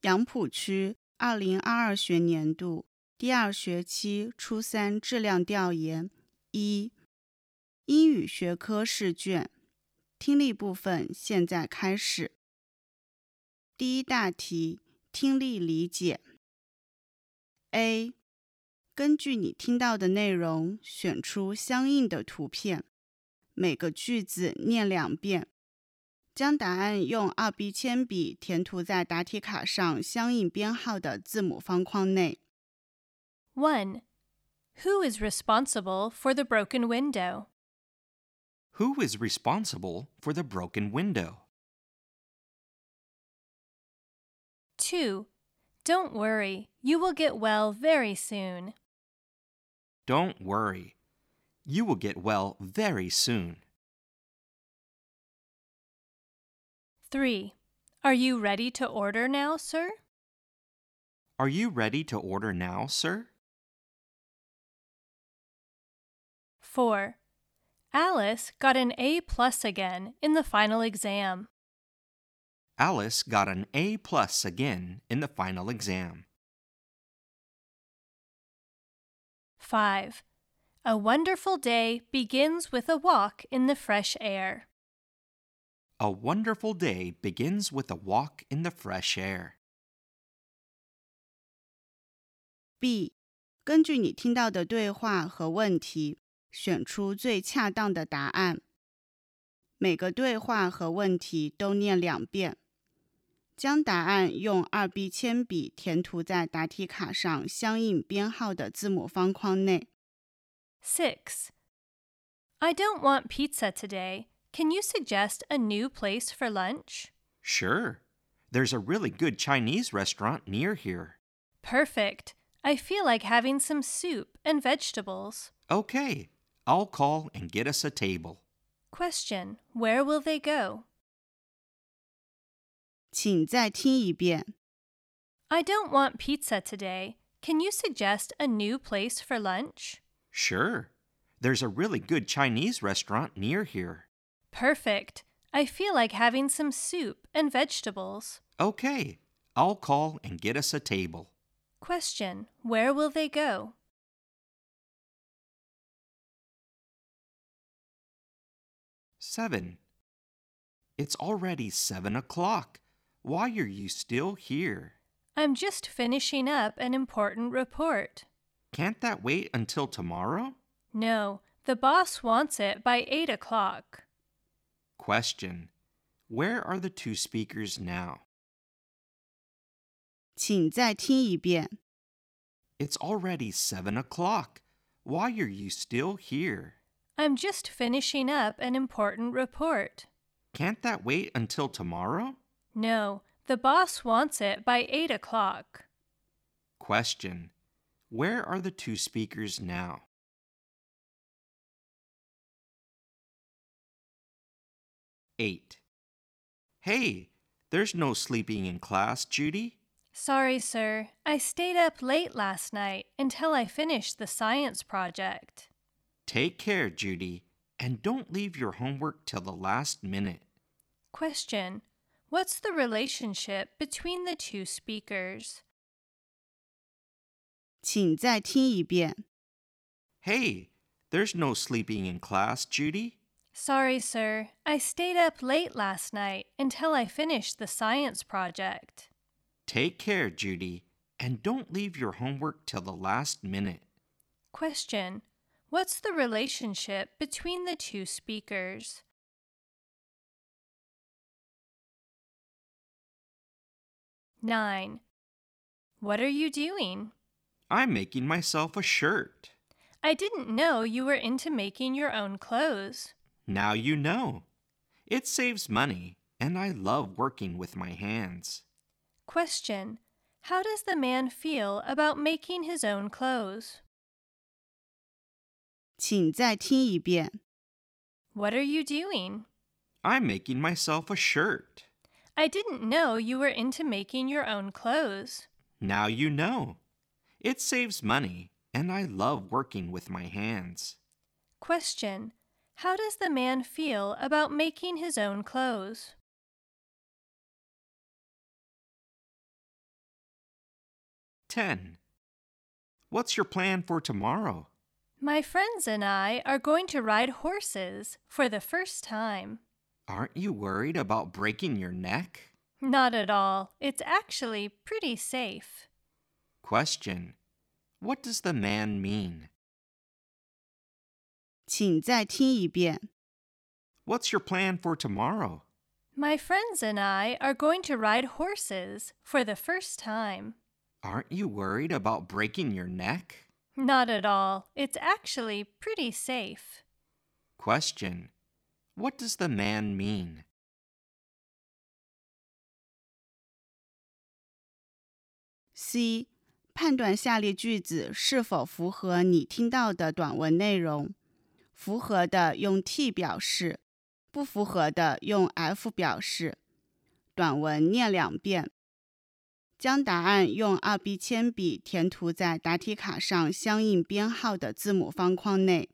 杨浦区2022学年度第二学期初三质量调研1，英语学科试卷，听力部分现在开始。第一大题，听力理解。A， 根据你听到的内容，选出相应的图片，每个句子念2遍，将答案用2B 铅笔填涂在答题卡上相应编号的字母方框内。 1. Who is responsible for the broken window? Who is responsible for the broken window? 2. Don't worry, you will get well very soon. Don't worry. You will get well very soon. 3. Are you ready to order now, sir? Are you ready to order now, sir? 4. Alice got an A+ again in the final exam. Alice got an A+ again in the final exam. 5. A wonderful day begins with a walk in the fresh air. A wonderful day begins with a walk in the fresh air. B， 根据你听到的对话和问题，选出最恰当的答案。每个对话和问题都念2遍，将答案用2B 铅笔填涂在答题卡上相应编号的字母方框内。 6. I don't want pizza today. Can you suggest a new place for lunch? Sure. There's a really good Chinese restaurant near here. Perfect. I feel like having some soup and vegetables. Okay. I'll call and get us a table. Question. Where will they go? 请再听一遍。 I don't want pizza today. Can you suggest a new place for lunch? Sure. There's a really good Chinese restaurant near here. Perfect. I feel like having some soup and vegetables. Okay. I'll call and get us a table. Question. Where will they go? 7. It's already 7 o'clock. Why are you still here? I'm just finishing up an important report. Can't that wait until tomorrow? No, the boss wants it by 8 o'clock. Question. Where are the 2 speakers now? 请再听一遍。 It's already 7 o'clock. Why are you still here? I'm just finishing up an important report. Can't that wait until tomorrow? No, the boss wants it by 8 o'clock. Question. Where are the 2 speakers now? 8. Hey, there's no sleeping in class, Judy. Sorry, sir. I stayed up late last night until I finished the science project. Take care, Judy, and don't leave your homework till the last minute. Question. What's the relationship between the 2 speakers? 请再听一遍。 Hey, there's no sleeping in class, Judy. Sorry, sir. I stayed up late last night until I finished the science project. Take care, Judy, and don't leave your homework till the last minute. Question. What's the relationship between the 2 speakers? 9. What are you doing? I'm making myself a shirt. I didn't know you were into making your own clothes. Now you know. It saves money, and I love working with my hands. Question. How does the man feel about making his own clothes? 请再听一遍。 What are you doing? I'm making myself a shirt. I didn't know you were into making your own clothes. Now you know. It saves money, and I love working with my hands. Question. How does the man feel about making his own clothes? 10. What's your plan for tomorrow? My friends and I are going to ride horses for the first time. Aren't you worried about breaking your neck? Not at all. It's actually pretty safe. Question. What does the man mean? 请再听一遍。 What's your plan for tomorrow? My friends and I are going to ride horses for the first time. Aren't you worried about breaking your neck? Not at all. It's actually pretty safe. Question. What does the man mean? ，C. 判断下列句子是否符合你听到的短文内容。符合的用 T 表示，不符合的用 F 表示。短文念2遍。将答案用2B 铅笔填涂在答题卡上相应编号的字母方框内。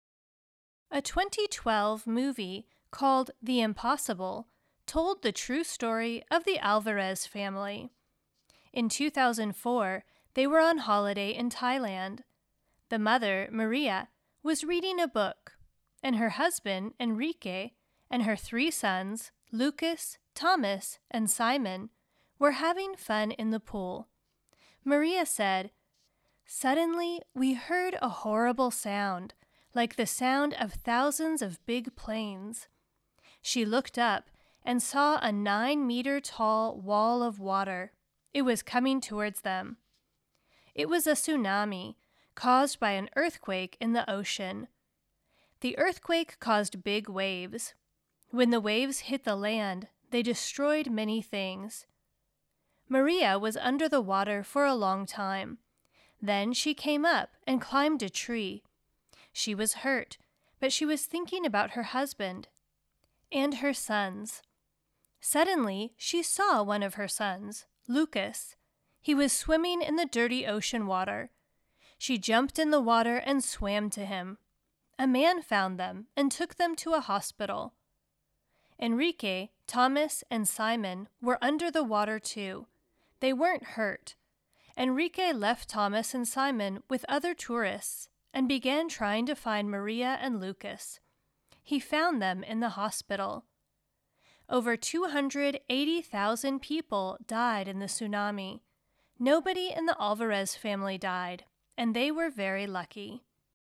A 2012 movie called The Impossible told the true story of the Alvarez family. In 2004, they were on holiday in Thailand. The mother, Maria, was reading a book, and her husband, Enrique, and her 3 sons, Lucas, Thomas, and Simon, were having fun in the pool. Maria said, "Suddenly, we heard a horrible sound, like the sound of thousands of big planes." She looked up and saw a 9-meter-tall wall of water. It was coming towards them. It was a tsunami caused by an earthquake in the ocean. The earthquake caused big waves. When the waves hit the land, they destroyed many things. Maria was under the water for a long time. Then she came up and climbed a tree. She was hurt, but she was thinking about her husband and her sons. Suddenly, she saw one of her sons, Lucas. He was swimming in the dirty ocean water. She jumped in the water and swam to him. A man found them and took them to a hospital. Enrique, Thomas, and Simon were under the water too. They weren't hurt. Enrique left Thomas and Simon with other tourists and began trying to find Maria and Lucas. He found them in the hospital. Over 280,000 people died in the tsunami. Nobody in the Alvarez family died, and they were very lucky.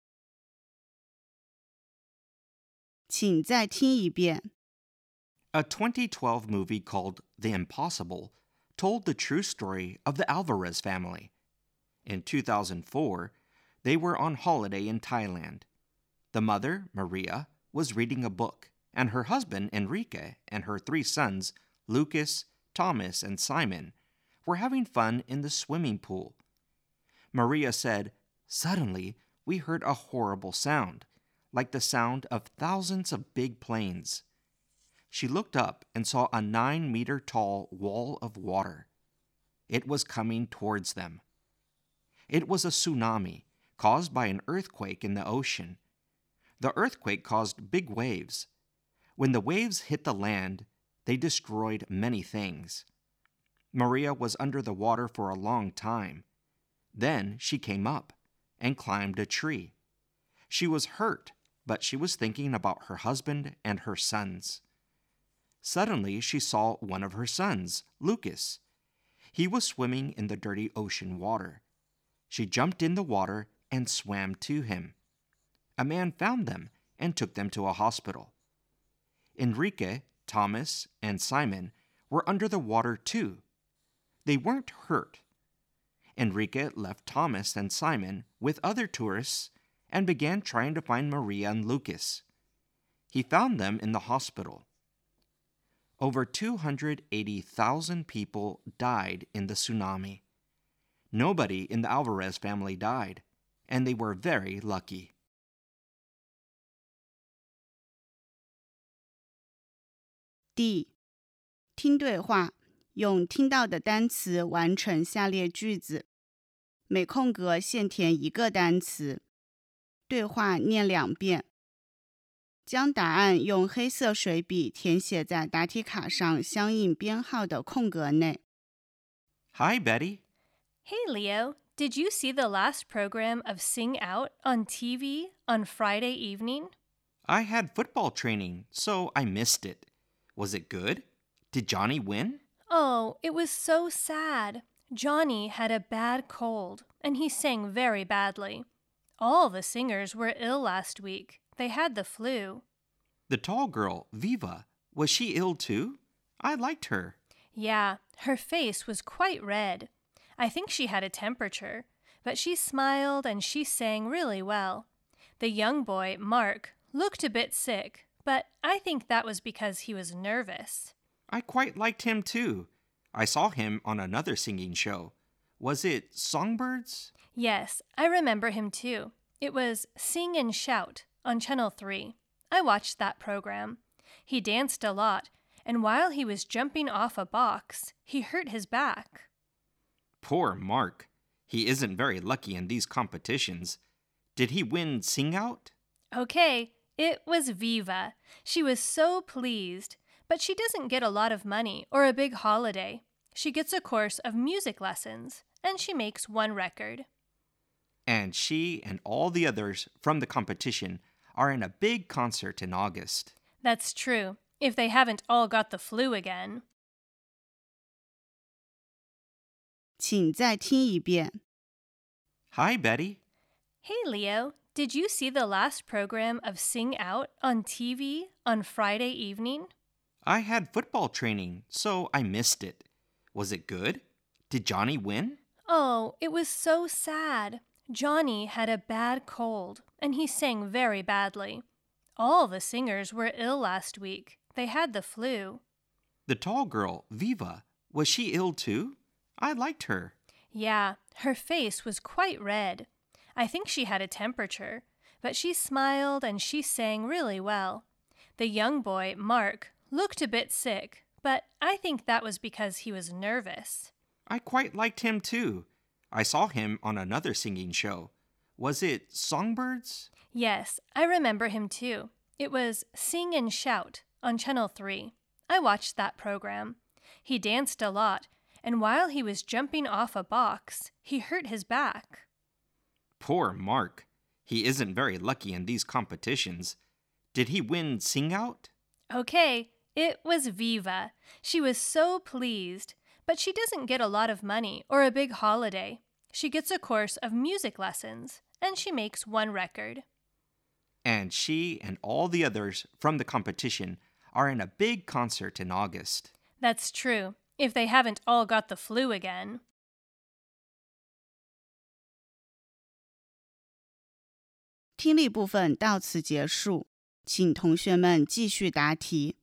请再听一遍。 A 2012 movie called The Impossible told the true story of the Alvarez family. In 2004, they were on holiday in Thailand. The mother, Maria, was reading a book, and her husband, Enrique, and her 3 sons, Lucas, Thomas, and Simon, were having fun in the swimming pool. Maria said, "Suddenly, we heard a horrible sound, like the sound of thousands of big planes." She looked up and saw a 9-meter-tall wall of water. It was coming towards them. It was a tsunami caused by an earthquake in the ocean. The earthquake caused big waves. When the waves hit the land, they destroyed many things. Maria was under the water for a long time. Then she came up and climbed a tree. She was hurt, but she was thinking about her husband and her sons. Suddenly, she saw one of her sons, Lucas. He was swimming in the dirty ocean water. She jumped in the water and swam to him. A man found them and took them to a hospital. Enrique, Thomas, and Simon were under the water too. They weren't hurt. Enrique left Thomas and Simon with other tourists and began trying to find Maria and Lucas. He found them in the hospital. Over 280,000 people died in the tsunami. Nobody in the Alvarez family died, and they were very lucky. D. 听对话，用听到的单词完成下列句子。每空格现填1个单词。对话念2遍。将答案用黑色水笔填写在答题卡上相应编号的空格内。 Hi, Betty. Hey, Leo, did you see the last program of Sing Out on TV on Friday evening? I had football training, so I missed it. Was it good? Did Johnny win? Oh, it was so sad. Johnny had a bad cold, and he sang very badly. All the singers were ill last week. They had the flu. The tall girl, Viva, was she ill too? I liked her. Yeah, her face was quite red. I think she had a temperature, but she smiled and she sang really well. The young boy, Mark, looked a bit sick, but I think that was because he was nervous. I quite liked him too. I saw him on another singing show. Was it Songbirds? Yes, I remember him too. It was Sing and Shout on Channel 3. I watched that program. He danced a lot, and while he was jumping off a box, he hurt his back. Poor Mark. He isn't very lucky in these competitions. Did he win Sing Out? Okay, it was Viva. She was so pleased, but she doesn't get a lot of money or a big holiday. She gets a course of music lessons, and she makes one record. And she and all the others from the competition are in a big concert in August. That's true, if they haven't all got the flu again. 请再听一遍。 Hi, Betty. Hey, Leo, did you see the last program of Sing Out on TV on Friday evening? I had football training, so I missed it. Was it good? Did Johnny win? Oh, it was so sad. Johnny had a bad cold, and he sang very badly. All the singers were ill last week. They had the flu. The tall girl, Viva, was she ill too? I liked her. Yeah, her face was quite red. I think she had a temperature, but she smiled and she sang really well. The young boy, Mark, looked a bit sick, but I think that was because he was nervous. I quite liked him too. I saw him on another singing show. Was it Songbirds? Yes, I remember him too. It was Sing and Shout on Channel 3. I watched that program. He danced a lot, and while he was jumping off a box, he hurt his back. Poor Mark. He isn't very lucky in these competitions. Did he win Sing Out? Okay, it was Viva. She was so pleased, but she doesn't get a lot of money or a big holiday. She gets a course of music lessons, and she makes one record. And she and all the others from the competition are in a big concert in August. That's true, if they haven't all got the flu again. 听力部分到此结束，请同学们继续答题。